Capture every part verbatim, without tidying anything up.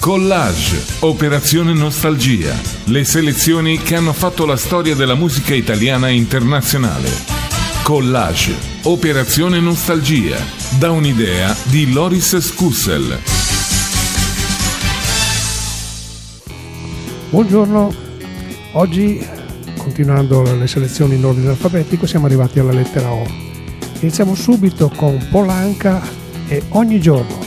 Collage, Operazione Nostalgia, le selezioni che hanno fatto la storia della musica italiana e internazionale. Collage, Operazione Nostalgia, da un'idea di Loris Scussel. Buongiorno, oggi continuando le selezioni in ordine alfabetico siamo arrivati alla lettera O. Iniziamo subito con Polanca e Ogni giorno.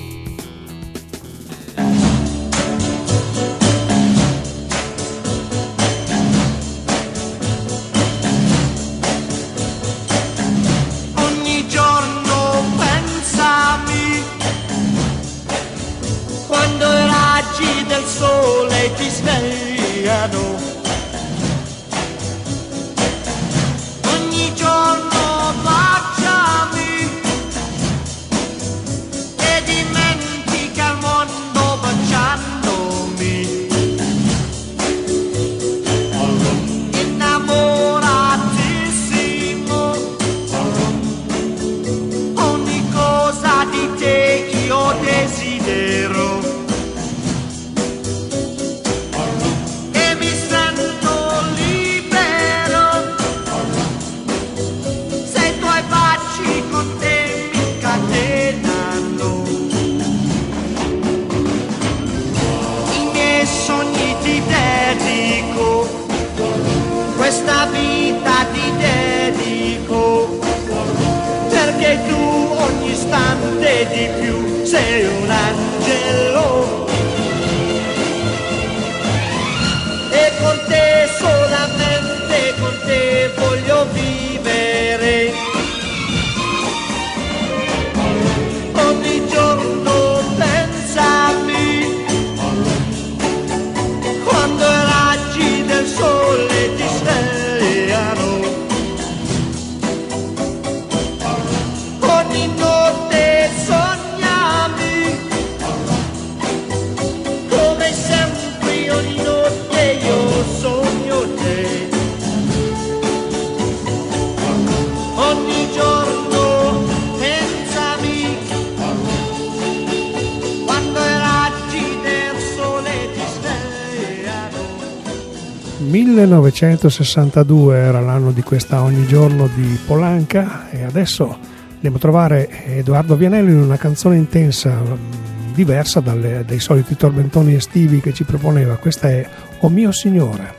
millenovecentosessantadue era l'anno di questa Ogni giorno di Polanca e adesso andiamo a trovare Edoardo Vianello in una canzone intensa, diversa dalle, dai soliti tormentoni estivi che ci proponeva. Questa è O mio Signore.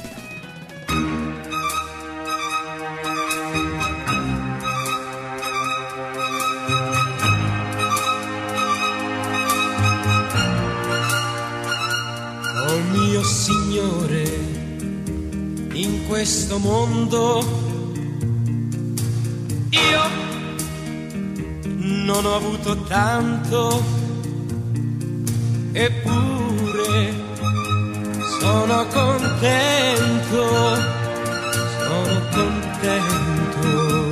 O mio Signore, in questo mondo io non ho avuto tanto, eppure sono contento, sono contento.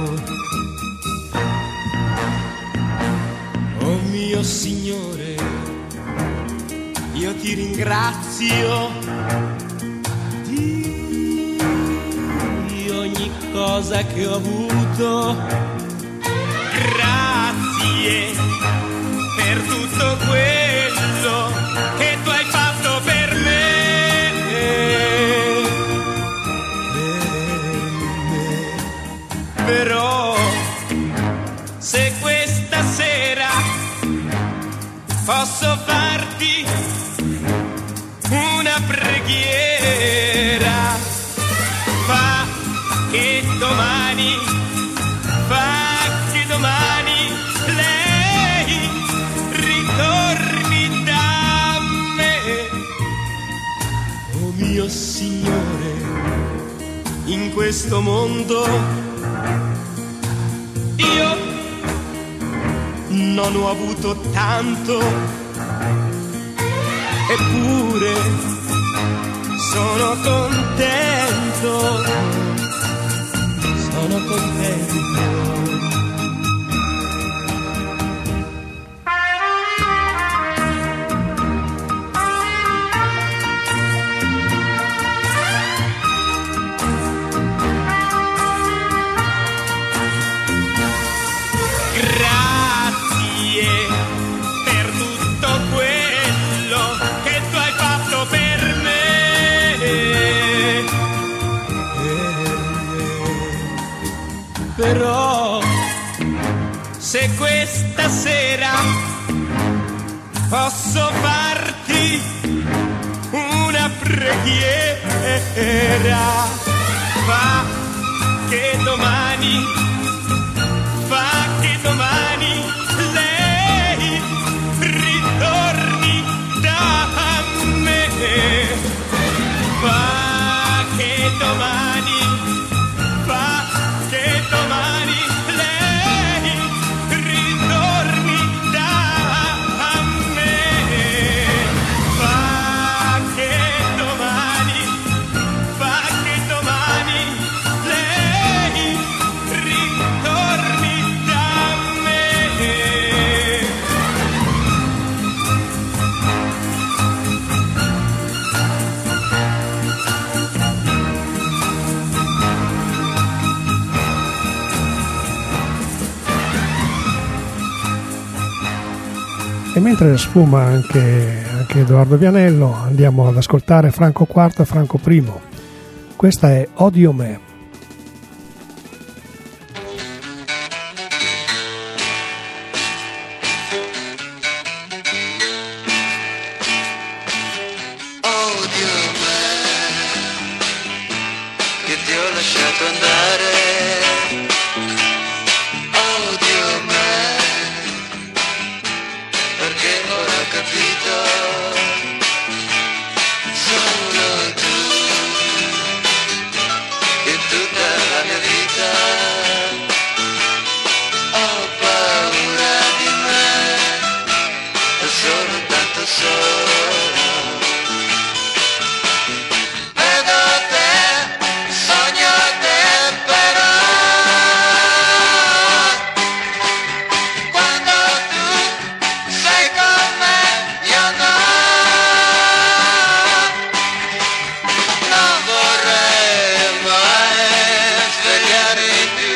Oh mio Signore, io ti ringrazio cosa che ho avuto, grazie per tutto quello che tu hai fatto per me, per me. Però se questa sera posso farti una preghiera, fa che domani, fa che domani lei ritorni da me. Oh mio Signore, in questo mondo io non ho avuto tanto, eppure sono contento, sono contento. Grazie per tutto quello posso farti una preghiera. Fa che domani, fa che domani lei ritorni da me. Fa che domani, fa che domani lei ritorni da me. Fa che domani, fa che domani lei ritorni da me. E mentre sfuma anche, anche Edoardo Vianello, andiamo ad ascoltare Franco quarto e Franco primo. Questa è Odio me. Odio me, che ti ho lasciato andare. Odio me, perché ora ho capito, solo tu, in tutta la mia vita, ho paura di me, sono tanto solo. Vedo te, sogno te, però quando tu sei con me, io no, non vorrei mai svegliare più.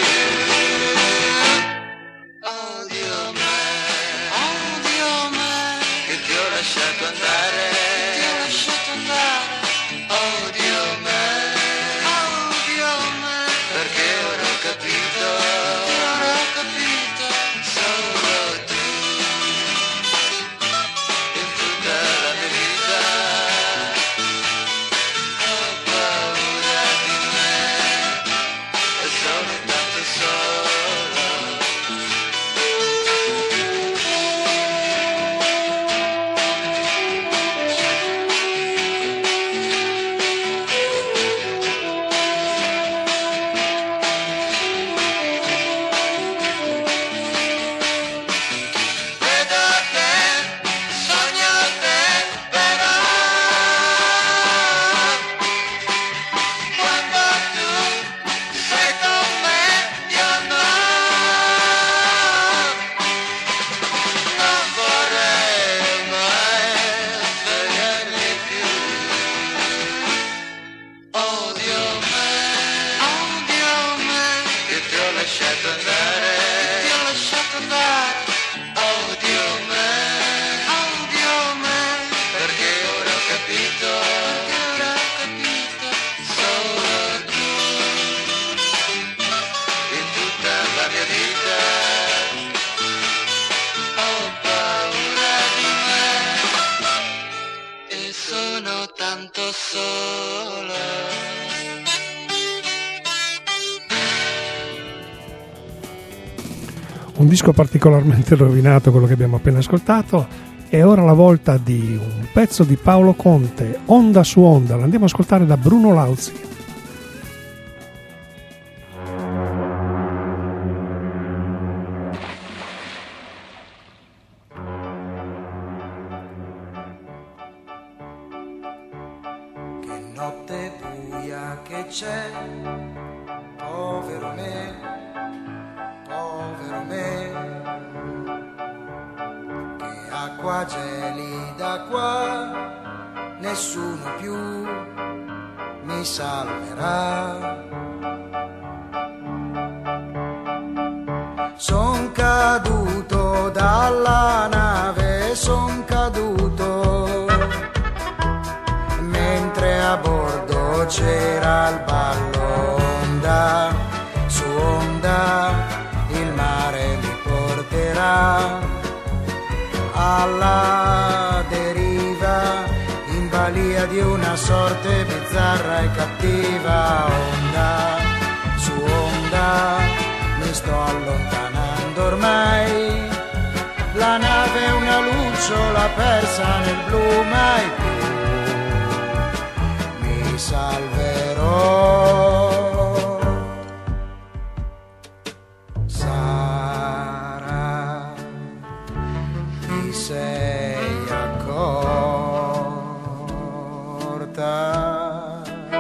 Odio me, odio me, che ti ho lasciato andare, ti ho lasciato andare. Odio me, odio me, perché ora ho capito, ora ho capito, solo tu, in tutta la mia vita, ho paura di me, e sono tanto solo. Vedo te, sogno te, però quando tu sei con me, io no, non vorrei mai svegliarmi più. Odio me, odio me, che ti ho lasciato andare, ti ho lasciato andare. Odio me, odio me, perché ora ho capito, perché ora ho capito, solo tu, in tutta la mia vita, ho paura di me, e sono tanto solo. Un disco particolarmente rovinato, quello che abbiamo appena ascoltato. E ora la volta di un pezzo di Paolo Conte, Onda su Onda. L'andiamo a ascoltare da Bruno Lauzi. Che notte buia che c'è, povero me, povero me, che acqua gelida qua, nessuno più mi salverà. Son caduto dalla nave, son caduto mentre a bordo c'era il ballo. Onda su onda il mare mi porterà alla sorte bizzarra e cattiva. Onda su onda mi sto allontanando ormai, la nave è una lucciola persa nel blu, mai più mi salverò. Sara, ti sei accorta?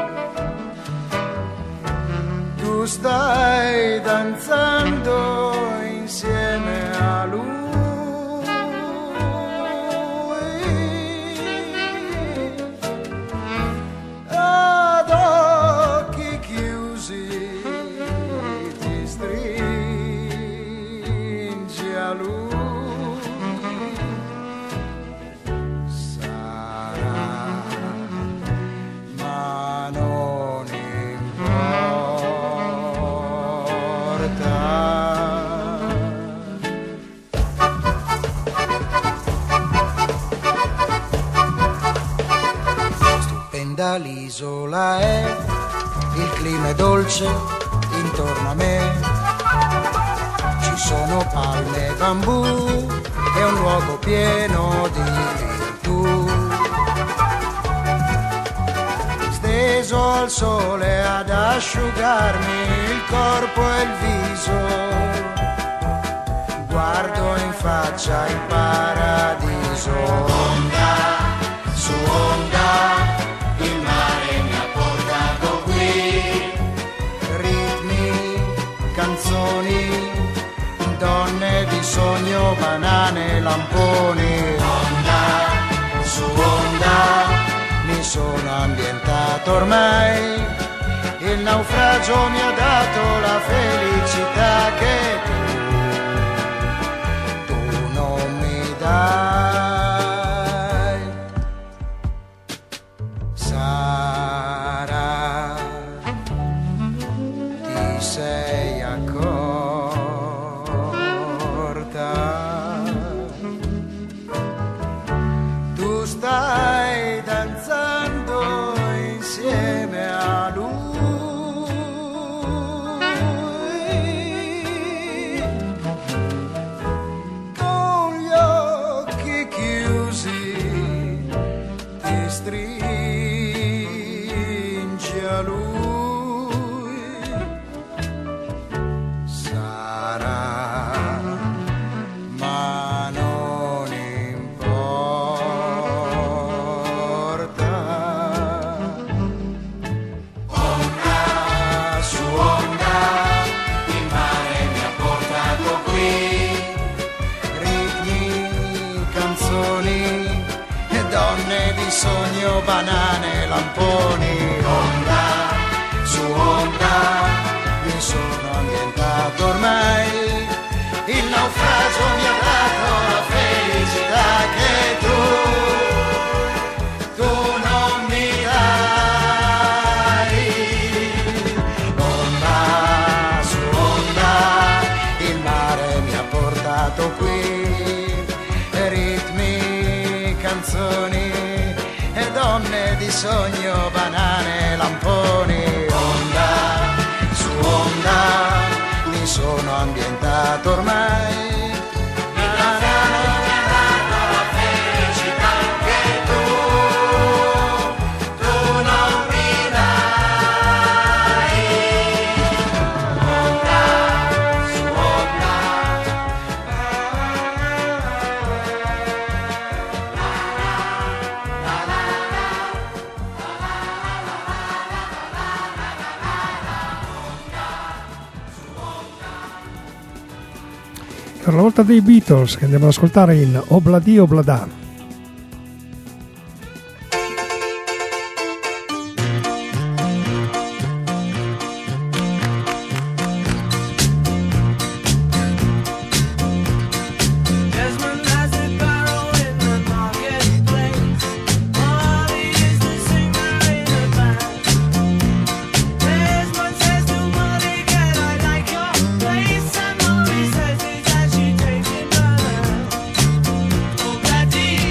Tu stai danzando insieme a lui, ad occhi chiusi ti stringi a lui. Sarà, ma non importa. Stupenda l'isola è, il clima è dolce intorno a me, ci sono palme e bambù, è un luogo pieno di virtù. Steso al sole ad asciugarmi il corpo e il viso, guardo in faccia il paradiso. Onda su onda, il mare mi ha portato qui, ritmi, canzoni, donne di sogno, banane, lamponi. Onda su onda, mi sono ambientato ormai, il naufragio mi ha dato la felicità che tu, tu non mi dai. Sara, ti sei accorta? Tu stai danzando insieme a lui, con gli occhi chiusi ti stringi a lui. Sarà, ma non importa. Onda su onda, il mare mi ha portato qui, ritmi, canzoni, e donne di sogno, banane, lamponi. Onda su onda, mi sono ambientato ormai, il naufragio mi ha dato la felicità che tu, tu non mi dai. Onda su onda, il mare mi ha portato qui, ritmi, canzoni e donne di sogno, banane, lamponi. Onda su onda, mi sono ambientato ormai, il naufragio mi ha dato la felicità che tu, tu non mi dai. Onda su onda. Per la volta dei Beatles, che andiamo ad ascoltare in Obladi Oblada. Desmond has the barrel in the marketplace. Molly is the singer in the band. Desmond says to Molly, "Can I like your place?" And Molly says, "Is that she takes him by the hand?" Oh, Daddy,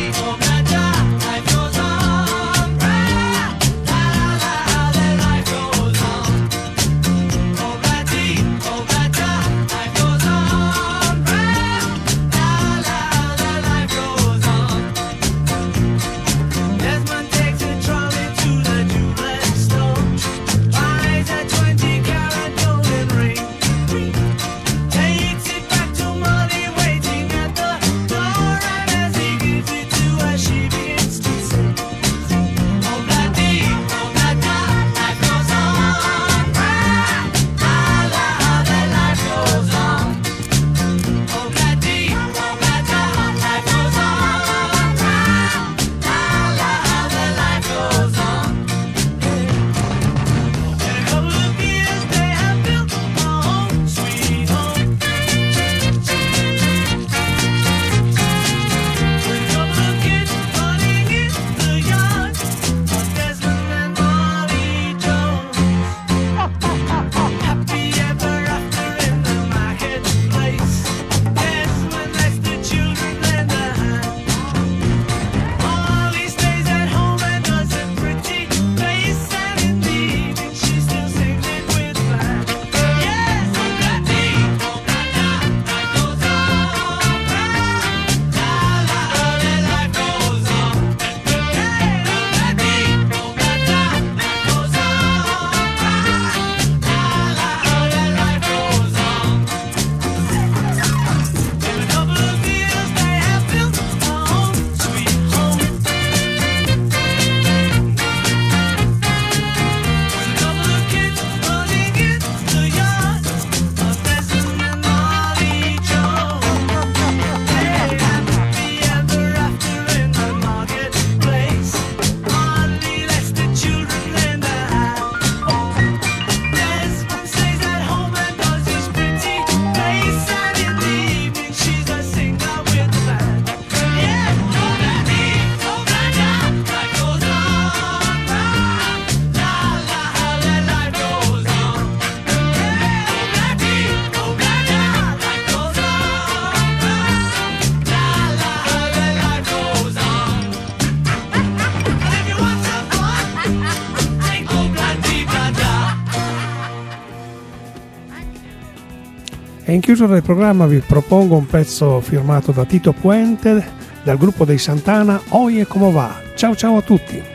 E in chiusura del programma vi propongo un pezzo firmato da Tito Puente dal gruppo dei Santana, Oye Como Va. Ciao ciao a tutti.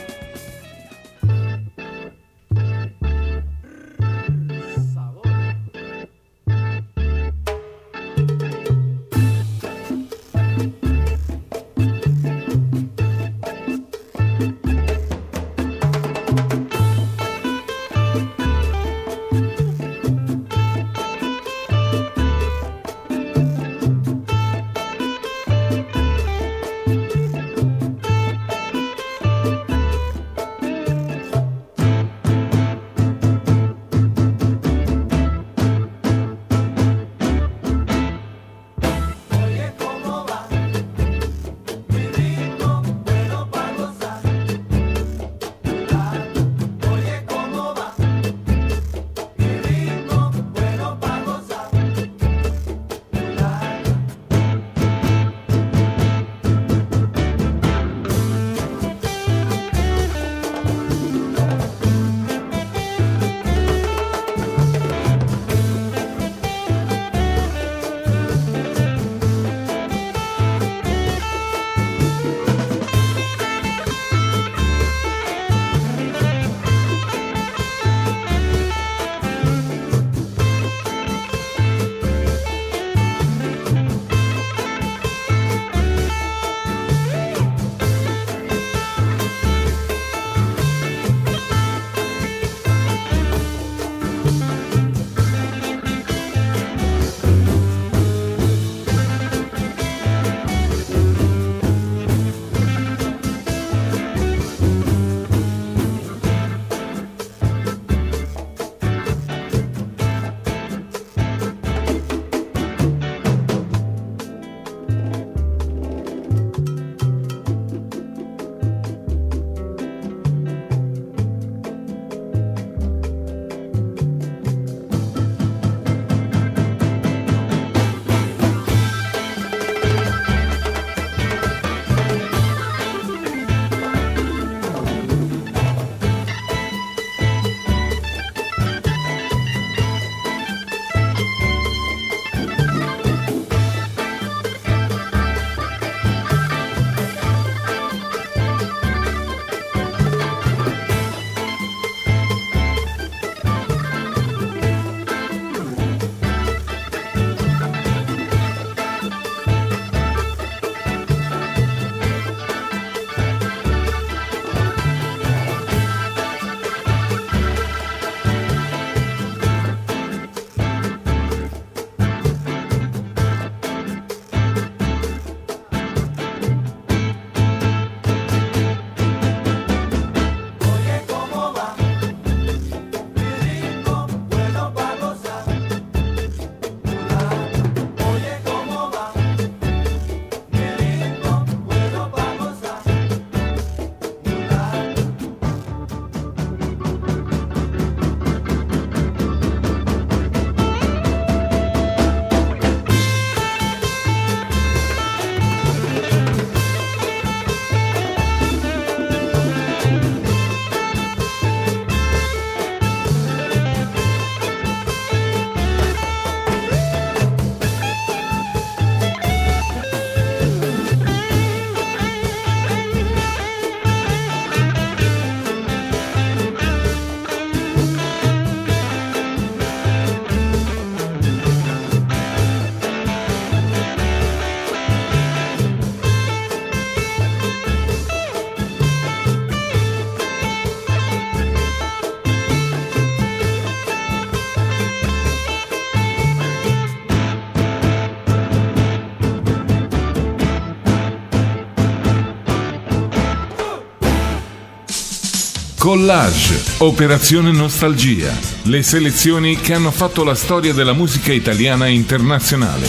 Collage, Operazione Nostalgia, le selezioni che hanno fatto la storia della musica italiana internazionale.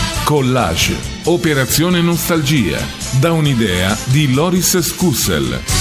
Collage, Operazione Nostalgia, da un'idea di Loris Scussel.